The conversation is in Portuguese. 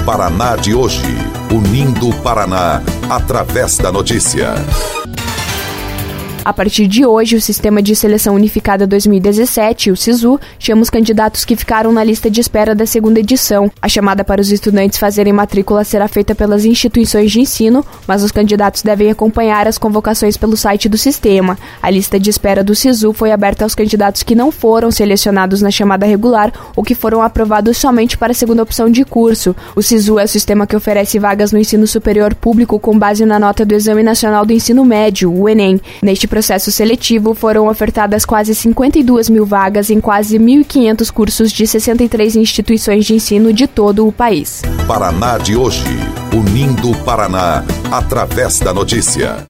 Paraná de hoje, unindo o Paraná através da notícia. A partir de hoje, o Sistema de Seleção Unificada 2017, o SISU, chama os candidatos que ficaram na lista de espera da segunda edição. A chamada para os estudantes fazerem matrícula será feita pelas instituições de ensino, mas os candidatos devem acompanhar as convocações pelo site do sistema. A lista de espera do SISU foi aberta aos candidatos que não foram selecionados na chamada regular ou que foram aprovados somente para a segunda opção de curso. O SISU é o sistema que oferece vagas no ensino superior público com base na nota do Exame Nacional do Ensino Médio, o Enem. Neste processo seletivo, foram ofertadas quase 52 mil vagas em quase 1.500 cursos de 63 instituições de ensino de todo o país. Paraná de hoje, unindo o Paraná através da notícia.